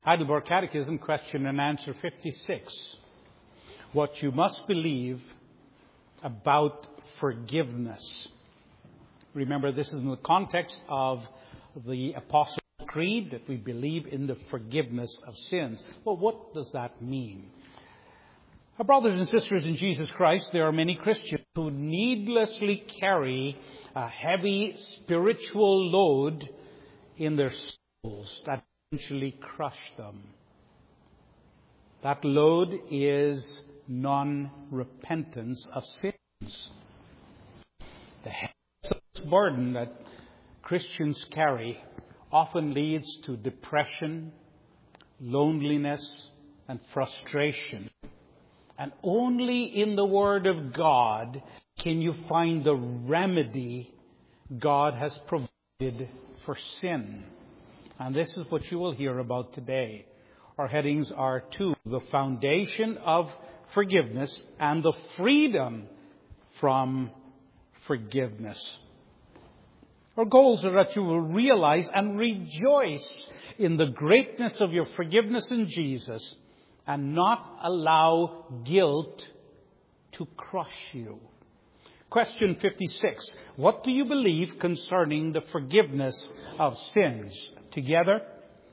Heidelberg Catechism, question and answer 56. What you must believe about forgiveness. Remember, this is in the context of the Apostles' Creed, that we believe in the forgiveness of sins. Well, what does that mean? Our brothers and sisters in Jesus Christ, there are many Christians who needlessly carry a heavy spiritual load in their souls that eventually crush them. That load is non-repentance of sins. The heavy burden that Christians carry often leads to depression, loneliness, and frustration. And only in the Word of God can you find the remedy God has provided for sin. And this is what you will hear about today. Our headings are two: the foundation of forgiveness and the freedom from forgiveness. Our goals are that you will realize and rejoice in the greatness of your forgiveness in Jesus and not allow guilt to crush you. Question 56. What do you believe concerning the forgiveness of sins? Together,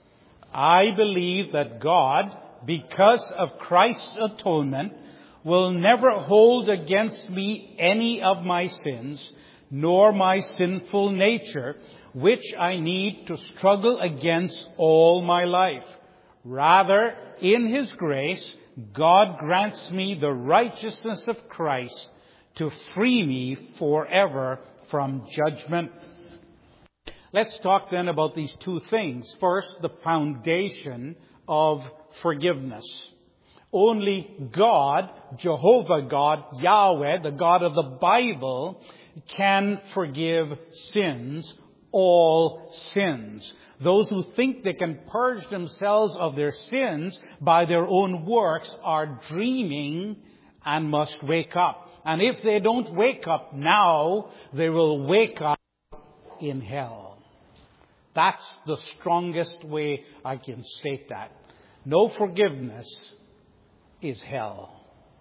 I believe that God, because of Christ's atonement, will never hold against me any of my sins, nor my sinful nature, which I need to struggle against all my life. Rather, in His grace, God grants me the righteousness of Christ to free me forever from judgment. Let's talk then about these two things. First, the foundation of forgiveness. Only God, Jehovah God, Yahweh, the God of the Bible, can forgive sins, all sins. Those who think they can purge themselves of their sins by their own works are dreaming and must wake up. And if they don't wake up now, they will wake up in hell. That's the strongest way I can state that. No forgiveness is hell.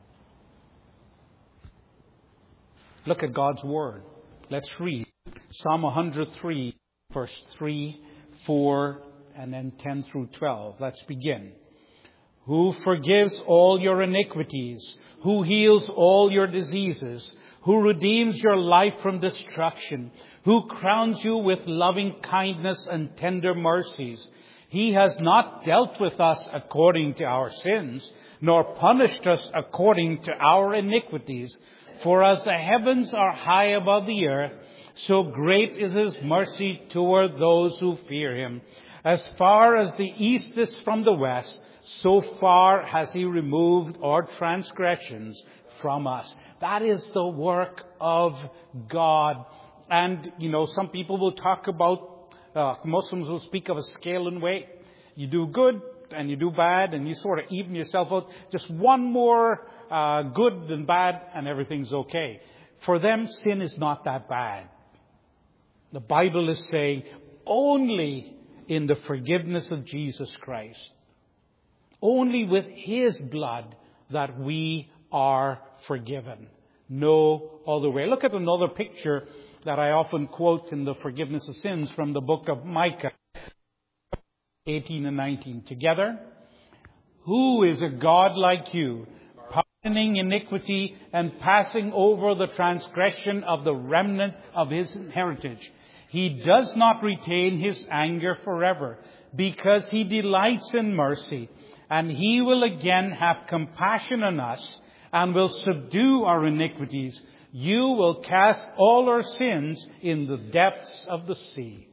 Look at God's Word. Let's read Psalm 103, verse 3, 4, and then 10 through 12. Let's begin. Who forgives all your iniquities, who heals all your diseases, who redeems your life from destruction, who crowns you with loving kindness and tender mercies. He has not dealt with us according to our sins, nor punished us according to our iniquities. For as the heavens are high above the earth, so great is His mercy toward those who fear Him. As far as the east is from the west, so far has He removed our transgressions from us. That is the work of God. And, some people will talk about, Muslims will speak of a scale and weight. You do good and you do bad and you sort of even yourself out. Just one more good than bad and everything's okay. For them, sin is not that bad. The Bible is saying only in the forgiveness of Jesus Christ, only with His blood that we are forgiven. No other way. Look at another picture that I often quote in the forgiveness of sins from the book of Micah 18 and 19. Together, who is a God like you, pardoning iniquity and passing over the transgression of the remnant of His heritage? He does not retain His anger forever, because He delights in mercy, and He will again have compassion on us and will subdue our iniquities. You will cast all our sins in the depths of the sea.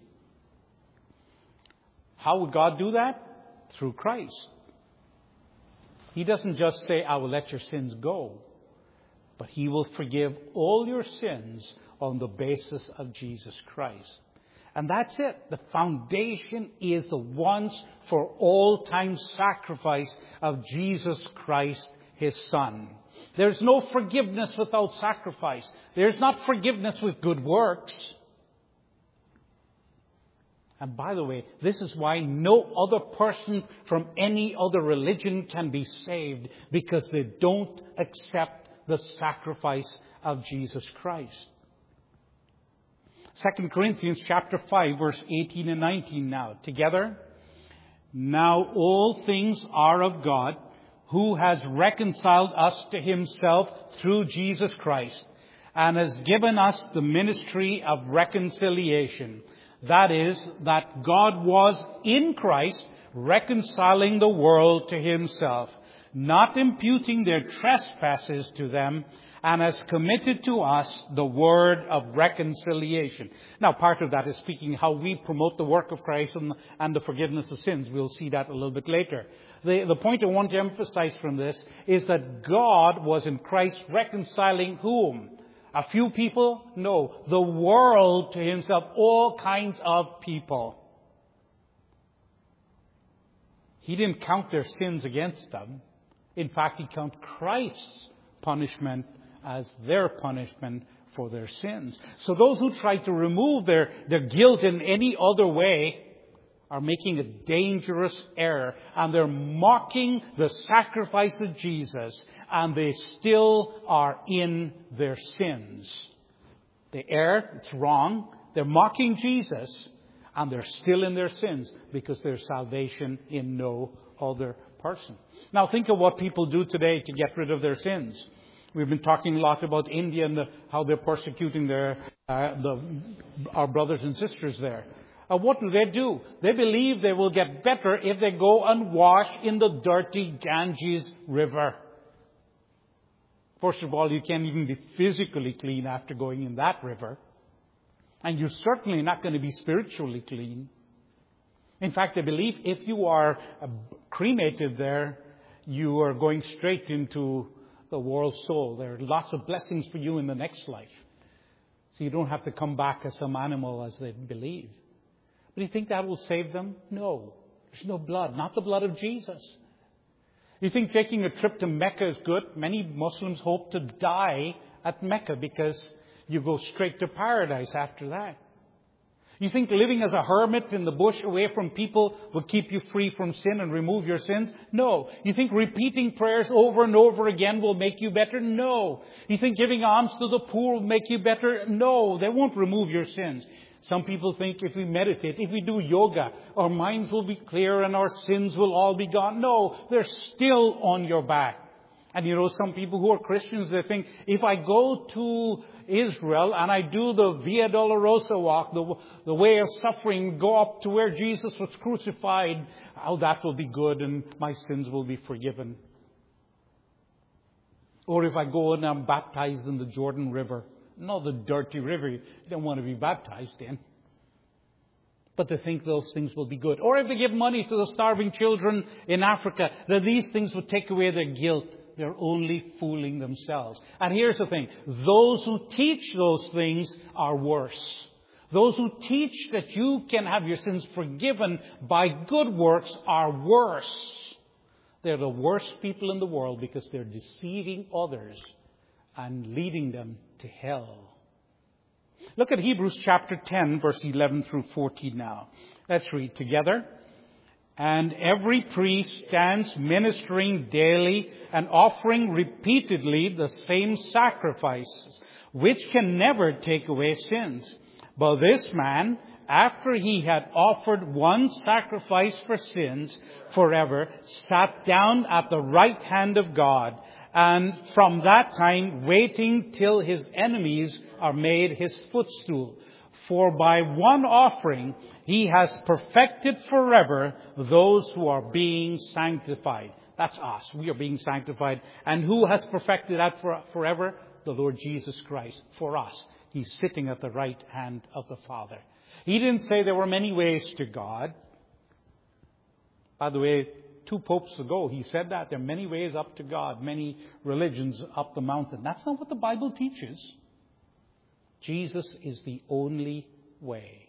How would God do that? Through Christ. He doesn't just say, I will let your sins go, but He will forgive all your sins on the basis of Jesus Christ. And that's it. The foundation is the once for all time sacrifice of Jesus Christ, His Son. There's no forgiveness without sacrifice. There's not forgiveness with good works. And by the way, this is why no other person from any other religion can be saved, because they don't accept the sacrifice of Jesus Christ. 2 Corinthians chapter 5, verse 18 and 19 now. Together. Now all things are of God, who has reconciled us to himself through Jesus Christ, and has given us the ministry of reconciliation. That is, that God was in Christ reconciling the world to himself, not imputing their trespasses to them, and has committed to us the word of reconciliation. Now, part of that is speaking how we promote the work of Christ and the forgiveness of sins. We'll see that a little bit later. The point I want to emphasize from this is that God was in Christ reconciling whom? A few people? No. The world to himself. All kinds of people. He didn't count their sins against them. In fact, he counted Christ's punishment as their punishment for their sins. So those who try to remove their guilt in any other way are making a dangerous error, and they're mocking the sacrifice of Jesus, and they still are in their sins. They err, it's wrong. They're mocking Jesus, and they're still in their sins because there's salvation in no other person. Now think of what people do today to get rid of their sins. We've been talking a lot about India and how they're persecuting our brothers and sisters there. What do? They believe they will get better if they go and wash in the dirty Ganges River. First of all, you can't even be physically clean after going in that river. And you're certainly not going to be spiritually clean. In fact, they believe if you are cremated there, you are going straight into the world's soul. There are lots of blessings for you in the next life. So you don't have to come back as some animal as they believe. But do you think that will save them? No. There's no blood. Not the blood of Jesus. You think taking a trip to Mecca is good? Many Muslims hope to die at Mecca because you go straight to paradise after that. You think living as a hermit in the bush away from people will keep you free from sin and remove your sins? No. You think repeating prayers over and over again will make you better? No. You think giving alms to the poor will make you better? No. They won't remove your sins. Some people think if we meditate, if we do yoga, our minds will be clear and our sins will all be gone. No, they're still on your back. And some people who are Christians, they think, if I go to Israel and I do the Via Dolorosa walk, the way of suffering, go up to where Jesus was crucified, that will be good and my sins will be forgiven. Or if I go and I'm baptized in the Jordan River. No, the dirty river you don't want to be baptized in. But they think those things will be good. Or if they give money to the starving children in Africa, that these things would take away their guilt. They're only fooling themselves. And here's the thing. Those who teach those things are worse. Those who teach that you can have your sins forgiven by good works are worse. They're the worst people in the world because they're deceiving others and leading them to hell. Look at Hebrews chapter 10, verse 11 through 14 now. Let's read together. And every priest stands ministering daily and offering repeatedly the same sacrifices, which can never take away sins. But this man, after he had offered one sacrifice for sins forever, sat down at the right hand of God, and from that time waiting till his enemies are made his footstool. For by one offering he has perfected forever those who are being sanctified. That's us. We are being sanctified. And who has perfected that forever? The Lord Jesus Christ. For us. He's sitting at the right hand of the Father. He didn't say there were many ways to God. By the way, 2 popes ago, he said that there are many ways up to God, many religions up the mountain. That's not what the Bible teaches. Jesus is the only way.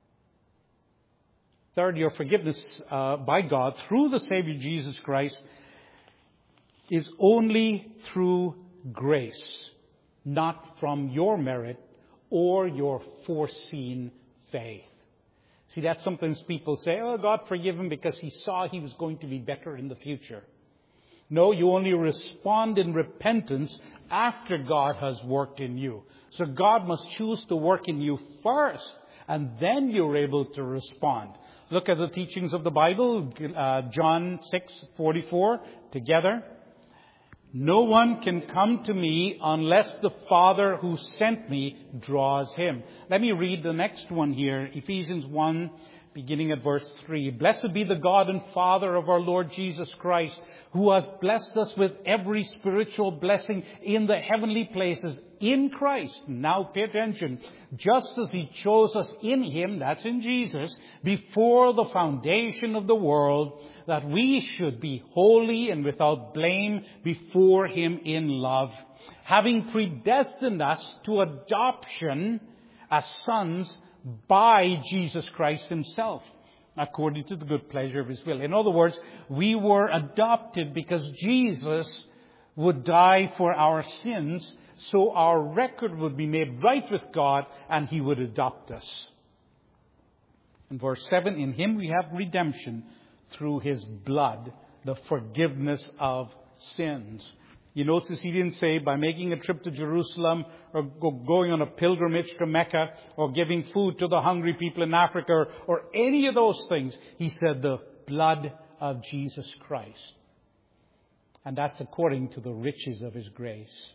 Third, your forgiveness by God through the Savior Jesus Christ is only through grace, not from your merit or your foreseen faith. See, that's sometimes people say, oh, God forgive him because he saw he was going to be better in the future. No, you only respond in repentance after God has worked in you. So God must choose to work in you first, and then you're able to respond. Look at the teachings of the Bible, John 6:44, together. No one can come to me unless the Father who sent me draws him. Let me read the next one here, Ephesians 1, beginning at verse 3. Blessed be the God and Father of our Lord Jesus Christ, who has blessed us with every spiritual blessing in the heavenly places in Christ. Now pay attention. Just as he chose us in him, that's in Jesus, before the foundation of the world, that we should be holy and without blame before him in love, having predestined us to adoption as sons by Jesus Christ himself, according to the good pleasure of his will. In other words, we were adopted because Jesus would die for our sins, so our record would be made right with God and he would adopt us. In verse 7, in him we have redemption through his blood, the forgiveness of sins. You notice he didn't say by making a trip to Jerusalem or going on a pilgrimage to Mecca or giving food to the hungry people in Africa or any of those things. He said the blood of Jesus Christ. And that's according to the riches of his grace.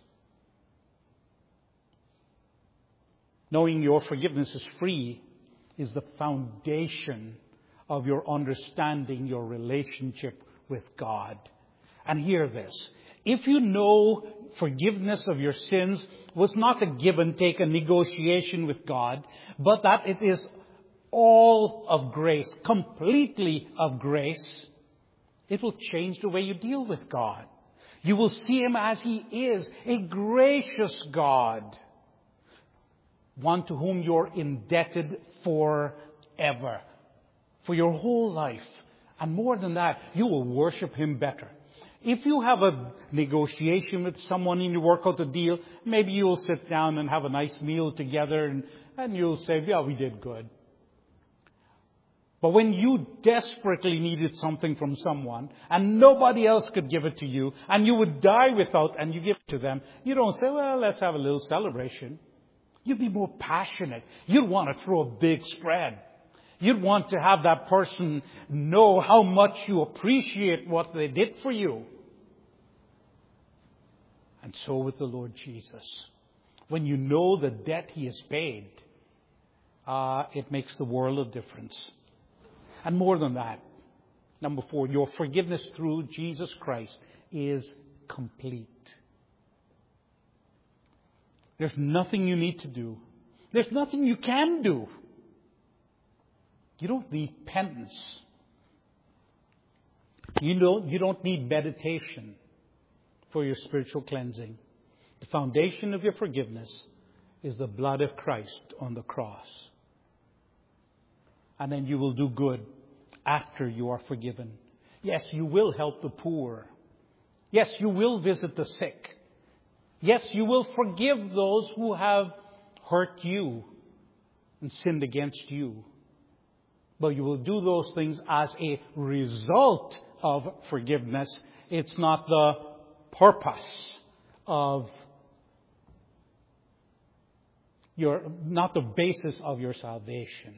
Knowing your forgiveness is free is the foundation of your understanding your relationship with God. And hear this. If you know forgiveness of your sins was not a give and take, a negotiation with God, but that it is all of grace, completely of grace, it will change the way you deal with God. You will see him as he is, a gracious God, one to whom you're indebted forever, for your whole life. And more than that, you will worship him better. If you have a negotiation with someone and you work out a deal, maybe you'll sit down and have a nice meal together and you'll say, yeah, we did good. But when you desperately needed something from someone and nobody else could give it to you and you would die without and you give it to them, you don't say, well, let's have a little celebration. You'd be more passionate. You'd want to throw a big spread. You'd want to have that person know how much you appreciate what they did for you. And so with the Lord Jesus. When you know the debt he has paid, it makes the world of difference. And more than that, number 4, your forgiveness through Jesus Christ is complete. There's nothing you need to do. There's nothing you can do. You don't need penance. You don't need meditation for your spiritual cleansing. The foundation of your forgiveness is the blood of Christ on the cross. And then you will do good after you are forgiven. Yes, you will help the poor. Yes, you will visit the sick. Yes, you will forgive those who have hurt you and sinned against you. But you will do those things as a result of forgiveness. It's not the purpose of not the basis of your salvation.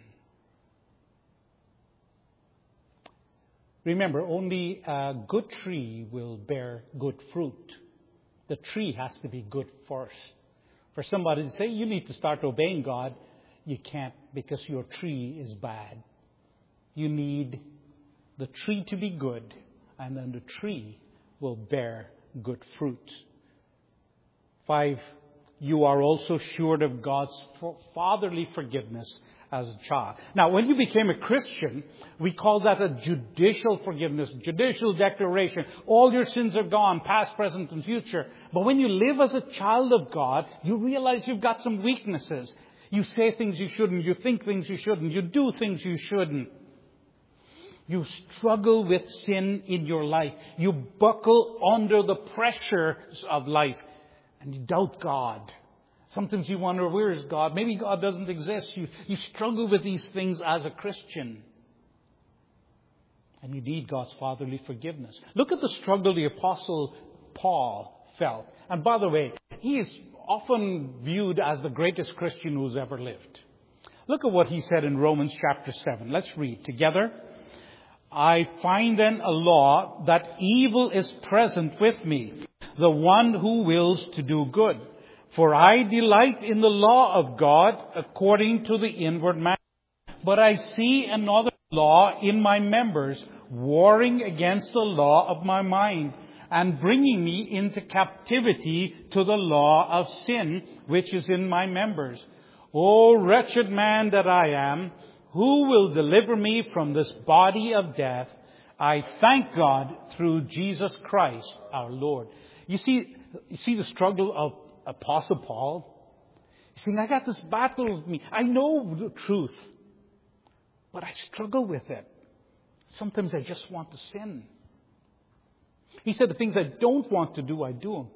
Remember, only a good tree will bear good fruit. The tree has to be good first. For somebody to say, you need to start obeying God, you can't because your tree is bad. You need the tree to be good, and then the tree will bear good fruit. 5, you are also assured of God's fatherly forgiveness as a child. Now, when you became a Christian, we call that a judicial forgiveness, judicial declaration. All your sins are gone, past, present, and future. But when you live as a child of God, you realize you've got some weaknesses. You say things you shouldn't. You think things you shouldn't. You do things you shouldn't. You struggle with sin in your life. You buckle under the pressures of life. And you doubt God. Sometimes you wonder, where is God? Maybe God doesn't exist. You struggle with these things as a Christian. And you need God's fatherly forgiveness. Look at the struggle the Apostle Paul felt. And by the way, he is often viewed as the greatest Christian who's ever lived. Look at what he said in Romans chapter 7. Let's read together. I find then a law that evil is present with me, the one who wills to do good. For I delight in the law of God according to the inward man. But I see another law in my members, warring against the law of my mind, and bringing me into captivity to the law of sin, which is in my members. O wretched man that I am, who will deliver me from this body of death? I thank God through Jesus Christ our Lord. You see the struggle of Apostle Paul? He's saying, I got this battle with me. I know the truth, but I struggle with it. Sometimes I just want to sin. He said, the things I don't want to do, I do them.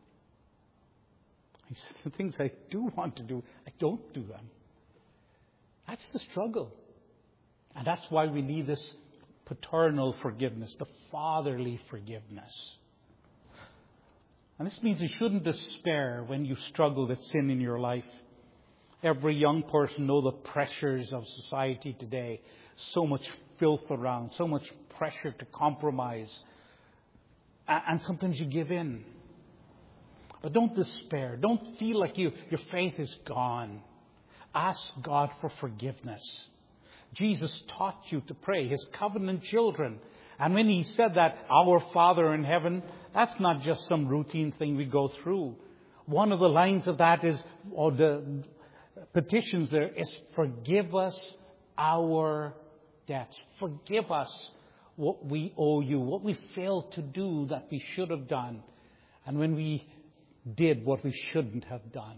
He said, the things I do want to do, I don't do them. That's the struggle. And that's why we need this paternal forgiveness, the fatherly forgiveness. And this means you shouldn't despair when you struggle with sin in your life. Every young person knows the pressures of society today. So much filth around, so much pressure to compromise. And sometimes you give in. But don't despair. Don't feel like your faith is gone. Ask God for forgiveness. Jesus taught you to pray, His covenant children. And when He said that, our Father in heaven, that's not just some routine thing we go through. One of the lines of that is, or the petitions there, is forgive us our debts. Forgive us what we owe you, what we failed to do that we should have done. And when we did what we shouldn't have done.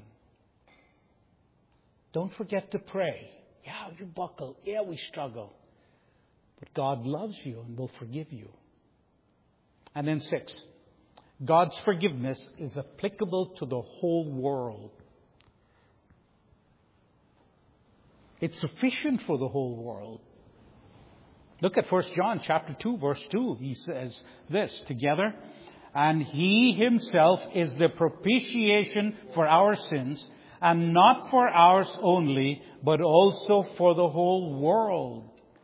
Don't forget to pray. Yeah, you buckle. Yeah, we struggle. But God loves you and will forgive you. And then 6, God's forgiveness is applicable to the whole world. It's sufficient for the whole world. Look at 1 John chapter 2, verse 2. He says this together. And He Himself is the propitiation for our sins, and not for ours only, but also for the whole world.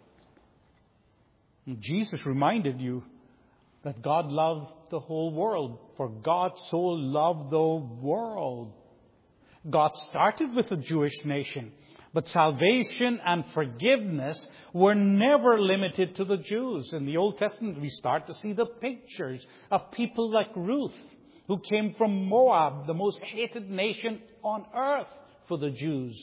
And Jesus reminded you that God loved the whole world. For God so loved the world. God started with the Jewish nation. But salvation and forgiveness were never limited to the Jews. In the Old Testament, we start to see the pictures of people like Ruth, who came from Moab, the most hated nation on earth for the Jews.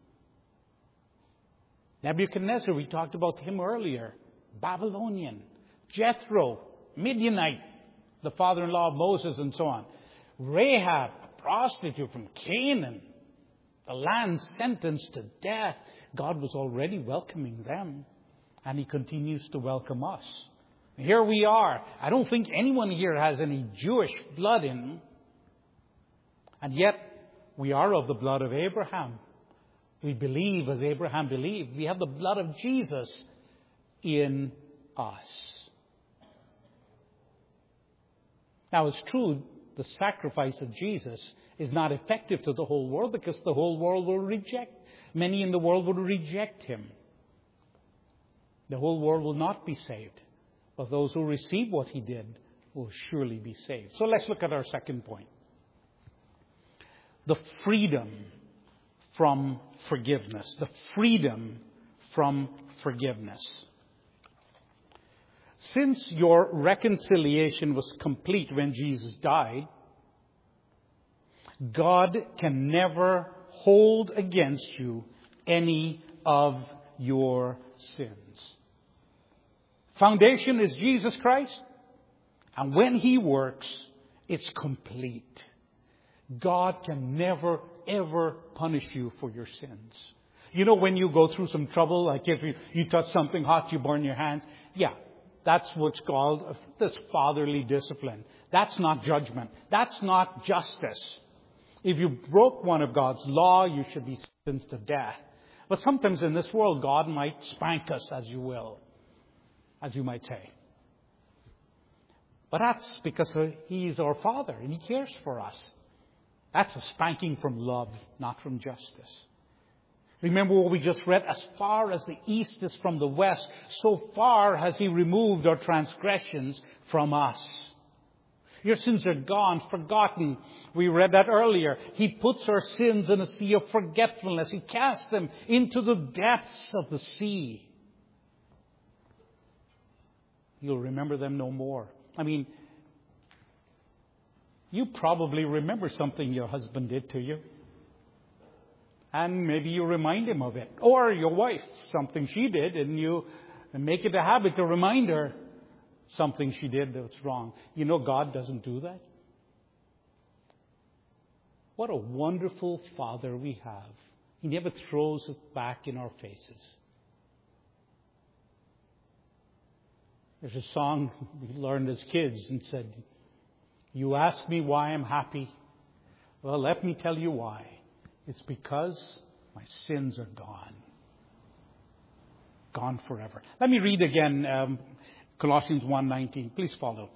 Nebuchadnezzar, we talked about him earlier, Babylonian. Jethro, Midianite, the father-in-law of Moses, and so on. Rahab, a prostitute from Canaan. The land sentenced to death. God was already welcoming them. And He continues to welcome us. Here we are. I don't think anyone here has any Jewish blood in them. And yet, we are of the blood of Abraham. We believe as Abraham believed. We have the blood of Jesus in us. Now, it's true, the sacrifice of Jesus is not effective to the whole world because the whole world will reject. Many in the world will reject Him. The whole world will not be saved. But those who receive what He did will surely be saved. So let's look at our second point. The freedom from forgiveness. The freedom from forgiveness. Since your reconciliation was complete when Jesus died, God can never hold against you any of your sins. Foundation is Jesus Christ. And when He works, it's complete. God can never, ever punish you for your sins. You know, when you go through some trouble, like if you touch something hot, you burn your hands. Yeah, that's what's called this fatherly discipline. That's not judgment. That's not justice. If you broke one of God's law, you should be sentenced to death. But sometimes in this world, God might spank us, as you might say. But that's because He's our Father and He cares for us. That's a spanking from love, not from justice. Remember what we just read? As far as the east is from the west, so far has He removed our transgressions from us. Your sins are gone, forgotten. We read that earlier. He puts our sins in a sea of forgetfulness. He casts them into the depths of the sea. You'll remember them no more. I mean, you probably remember something your husband did to you. And maybe you remind him of it. Or your wife, something she did, and you make it a habit to remind her something she did that's wrong. You know, God doesn't do that. What a wonderful Father we have. He never throws it back in our faces. There's a song we learned as kids and said, "You ask me why I'm happy. Well, let me tell you why. It's because my sins are gone. Gone forever." Let me read again Colossians 1:19. Please follow.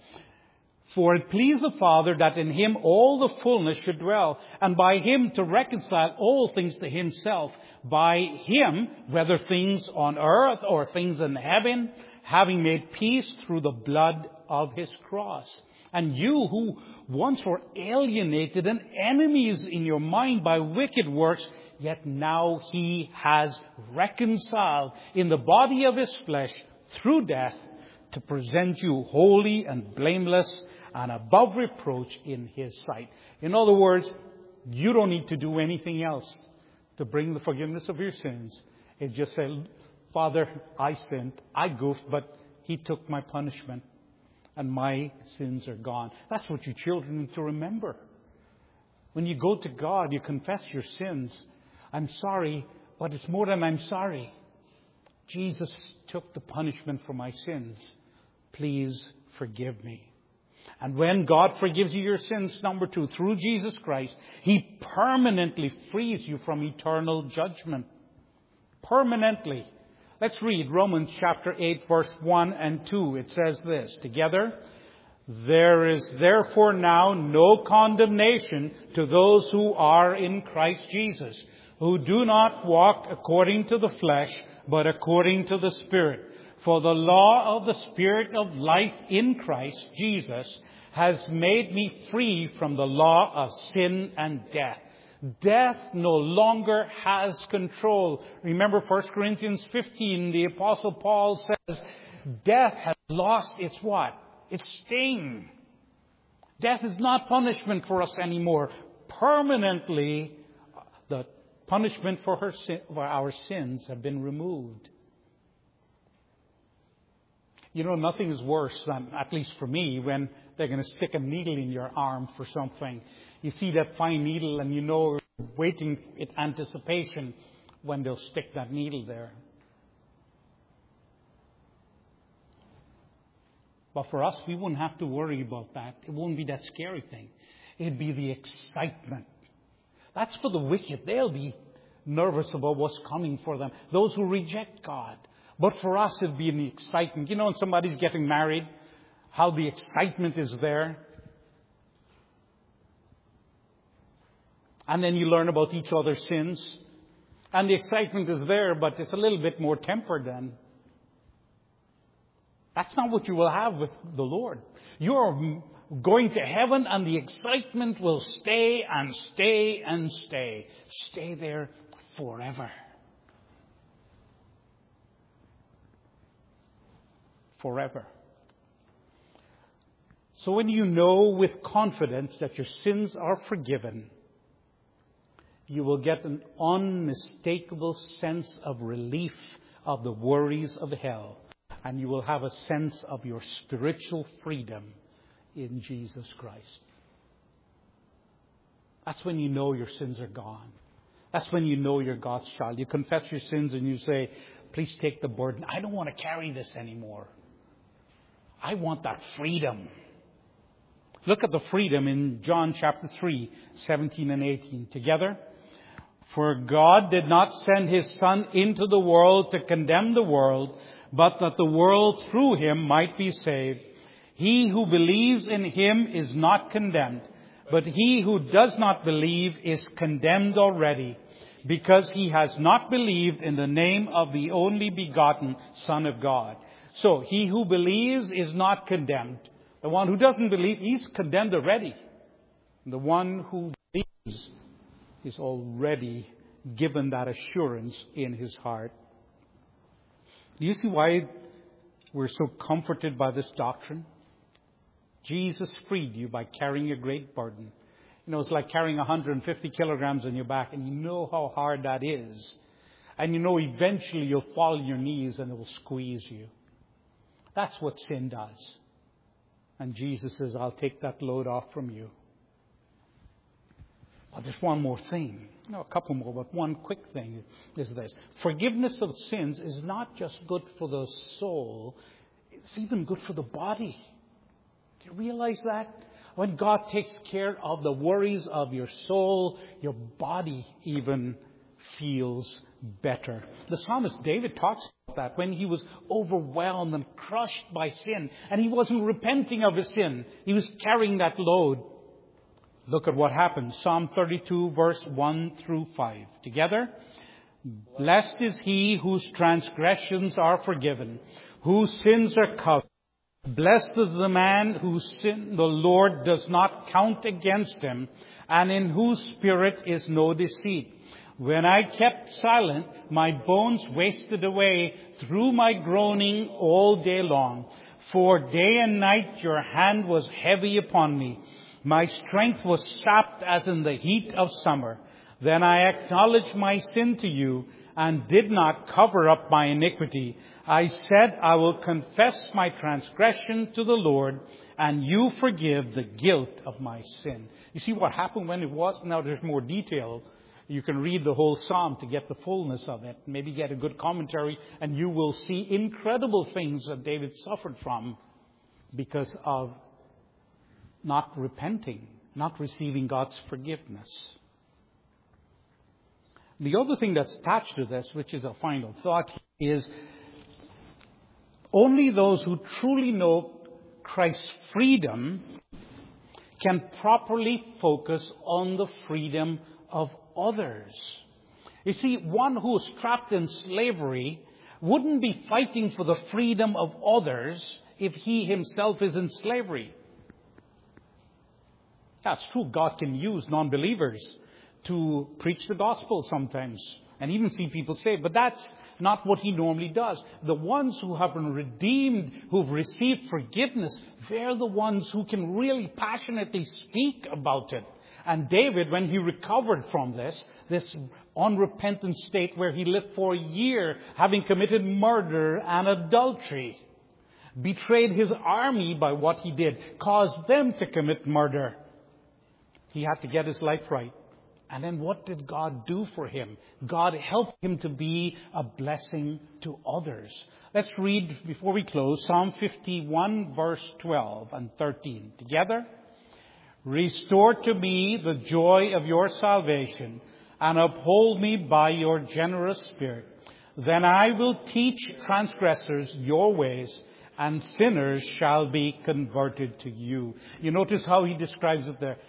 "For it pleased the Father that in Him all the fullness should dwell, and by Him to reconcile all things to Himself. By Him, whether things on earth or things in heaven, having made peace through the blood of His cross. And you who once were alienated and enemies in your mind by wicked works, yet now He has reconciled in the body of His flesh through death, to present you holy and blameless and above reproach in His sight." In other words, you don't need to do anything else to bring the forgiveness of your sins. It just says, "Father, I sinned, I goofed, but He took my punishment and my sins are gone." That's what you children need to remember. When you go to God, you confess your sins. "I'm sorry, but it's more than I'm sorry. Jesus took the punishment for my sins. Please forgive me." And when God forgives you your sins, number 2, through Jesus Christ, He permanently frees you from eternal judgment. Permanently. Let's read Romans chapter 8, verse 1 and 2. It says this together. "There is therefore now no condemnation to those who are in Christ Jesus, who do not walk according to the flesh, but according to the Spirit. For the law of the Spirit of life in Christ Jesus has made me free from the law of sin and death." Death no longer has control. Remember 1 Corinthians 15, the Apostle Paul says, death has lost its what? Its sting. Death is not punishment for us anymore. Permanently, the punishment for our sins have been removed. You know, nothing is worse than, at least for me, when they're going to stick a needle in your arm for something. You see that fine needle and you know you're waiting in anticipation when they'll stick that needle there. But for us, we wouldn't have to worry about that. It won't be that scary thing. It'd be the excitement. That's for the wicked. They'll be nervous about what's coming for them. Those who reject God. But for us, it'd be the excitement. You know, when somebody's getting married, how the excitement is there. And then you learn about each other's sins. And the excitement is there, but it's a little bit more tempered then. That's not what you will have with the Lord. You're going to heaven and the excitement will stay and stay and stay. Stay there forever. Forever. So when you know with confidence that your sins are forgiven, you will get an unmistakable sense of relief of the worries of hell. And you will have a sense of your spiritual freedom in Jesus Christ. That's when you know your sins are gone. That's when you know you're God's child. You confess your sins and you say, "Please take the burden. I don't want to carry this anymore. I want that freedom." Look at the freedom in John chapter 3, 17 and 18. Together. For God did not send His Son into the world to condemn the world, but that the world through Him might be saved. He who believes in Him is not condemned, but he who does not believe is condemned already, because he has not believed in the name of the only begotten Son of God. So, he who believes is not condemned. The one who doesn't believe, he's condemned already. The one who believes is already given that assurance in his heart. Do you see why we're so comforted by this doctrine? Jesus freed you by carrying a great burden. You know, it's like carrying 150 kilograms on your back, and you know how hard that is. And you know eventually you'll fall on your knees and it will squeeze you. That's what sin does. And Jesus says, I'll take that load off from you. Well, there's one more thing. No, a couple more, but one quick thing is this. Forgiveness of sins is not just good for the soul, it's even good for the body. Do you realize that? When God takes care of the worries of your soul, your body even feels better. The psalmist David talks about that when he was overwhelmed and crushed by sin. And he wasn't repenting of his sin. He was carrying that load. Look at what happened. Psalm 32 verse 1 through 5. Together. Blessed is he whose transgressions are forgiven, whose sins are covered. Blessed is the man whose sin the Lord does not count against him, and in whose spirit is no deceit. When I kept silent, my bones wasted away through my groaning all day long. For day and night your hand was heavy upon me. My strength was sapped as in the heat of summer. Then I acknowledged my sin to you and did not cover up my iniquity. I said, I will confess my transgression to the Lord, and you forgive the guilt of my sin. You see what happened when it was? Now there's more detail. You can read the whole psalm to get the fullness of it. Maybe get a good commentary, and you will see incredible things that David suffered from because of not repenting, not receiving God's forgiveness. The other thing that's attached to this, which is a final thought, is only those who truly know Christ's freedom can properly focus on the freedom of others. You see, one who is trapped in slavery wouldn't be fighting for the freedom of others if he himself is in slavery. That's true. God can use non-believers to preach the gospel sometimes and even see people saved. But that's not what He normally does. The ones who have been redeemed, who've received forgiveness, they're the ones who can really passionately speak about it. And David, when he recovered from this unrepentant state where he lived for a year, having committed murder and adultery, betrayed his army by what he did, caused them to commit murder. He had to get his life right. And then what did God do for him? God helped him to be a blessing to others. Let's read, before we close, Psalm 51, verse 12 and 13. Together. Restore to me the joy of your salvation, and uphold me by your generous spirit. Then I will teach transgressors your ways, and sinners shall be converted to you. You notice how he describes it there.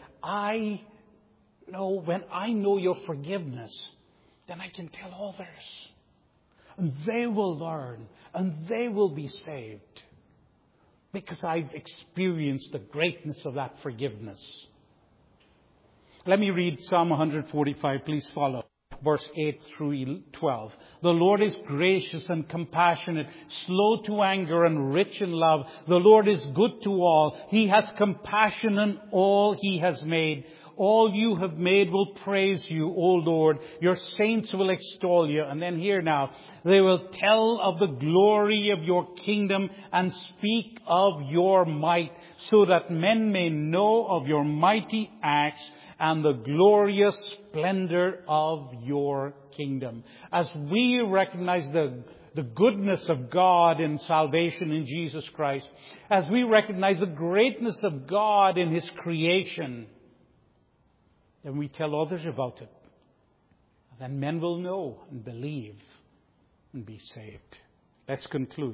When I know your forgiveness, then I can tell others. And they will learn, and they will be saved. Because I've experienced the greatness of that forgiveness. Let me read Psalm 145. Please follow. Verse 8 through 12. The Lord is gracious and compassionate, slow to anger and rich in love. The Lord is good to all. He has compassion on all He has made. All you have made will praise you, O Lord. Your saints will extol you. And then here now, they will tell of the glory of your kingdom and speak of your might, so that men may know of your mighty acts and the glorious splendor of your kingdom. As we recognize the the goodness of God in salvation in Jesus Christ, as we recognize the greatness of God in His creation, then we tell others about it. Then men will know and believe and be saved. Let's conclude.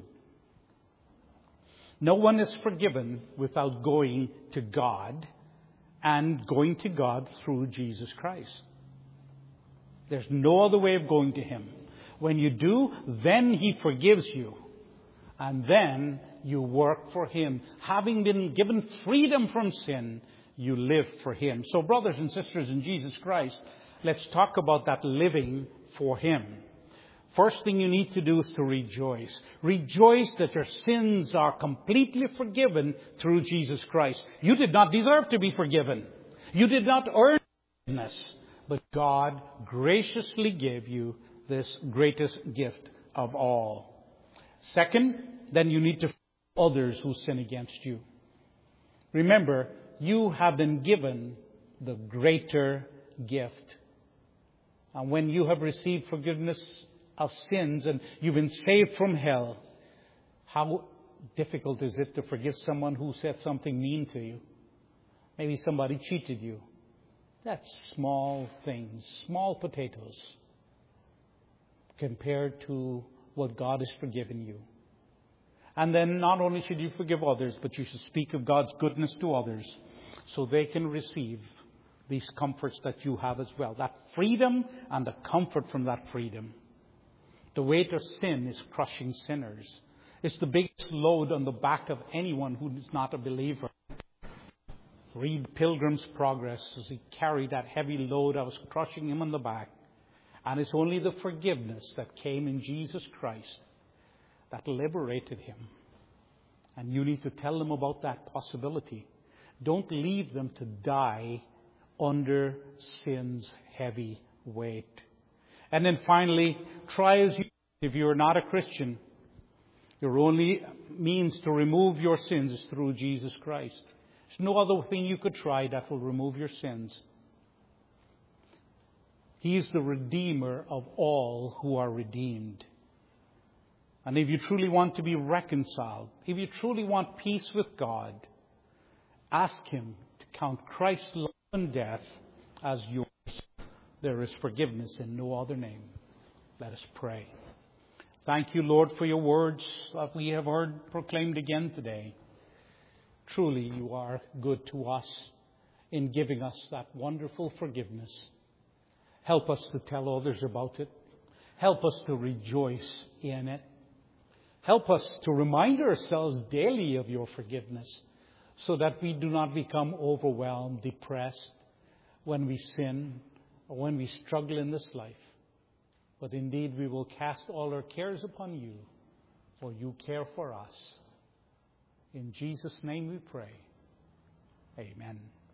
No one is forgiven without going to God, and going to God through Jesus Christ. There's no other way of going to Him. When you do, then He forgives you. And then you work for Him. Having been given freedom from sin, you live for Him. So brothers and sisters in Jesus Christ, let's talk about that living for Him. First thing you need to do is to rejoice. Rejoice that your sins are completely forgiven through Jesus Christ. You did not deserve to be forgiven. You did not earn forgiveness. But God graciously gave you this greatest gift of all. Second, then you need to forgive others who sin against you. Remember, you have been given the greater gift. And when you have received forgiveness of sins and you've been saved from hell, how difficult is it to forgive someone who said something mean to you? Maybe somebody cheated you. That's small things, small potatoes, compared to what God has forgiven you. And then not only should you forgive others, but you should speak of God's goodness to others so they can receive these comforts that you have as well. That freedom and the comfort from that freedom. The weight of sin is crushing sinners. It's the biggest load on the back of anyone who is not a believer. Read Pilgrim's Progress as he carried that heavy load that was crushing him on the back. And it's only the forgiveness that came in Jesus Christ that liberated him. And you need to tell them about that possibility. Don't leave them to die under sin's heavy weight. And then finally, try as you, if you're not a Christian, your only means to remove your sins is through Jesus Christ. There's no other thing you could try that will remove your sins. He is the Redeemer of all who are redeemed. And if you truly want to be reconciled, if you truly want peace with God, ask Him to count Christ's love and death as yours. There is forgiveness in no other name. Let us pray. Thank you, Lord, for your words that we have heard proclaimed again today. Truly, you are good to us in giving us that wonderful forgiveness. Help us to tell others about it. Help us to rejoice in it. Help us to remind ourselves daily of your forgiveness so that we do not become overwhelmed, depressed when we sin or when we struggle in this life. But indeed, we will cast all our cares upon you, for you care for us. In Jesus' name we pray. Amen.